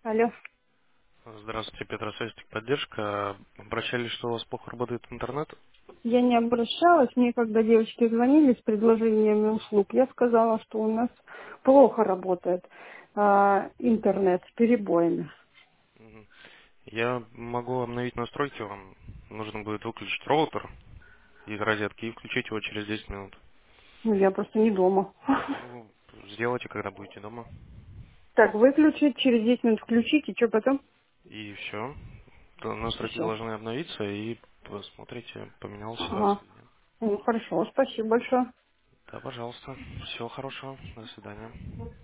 Алло. Здравствуйте, Петросвязь поддержка. Обращались, что у вас плохо работает интернет? Я не обращалась. Мне когда девочки звонили с предложениями услуг, я сказала, что у нас плохо работает интернет с перебоями. Мгм. Я могу обновить настройки, вам нужно будет выключить роутер из розетки и включить его через 10 минут. Ну, я просто не дома. Ну, сделайте, когда будете дома. Так, выключить, через 10 минут включить, и что потом? И все. И Настройки все. должны обновиться, и посмотрите, поменялась Ага. ситуация или нет. Ну, хорошо, спасибо большое. Да, пожалуйста. Всего хорошего. До свидания.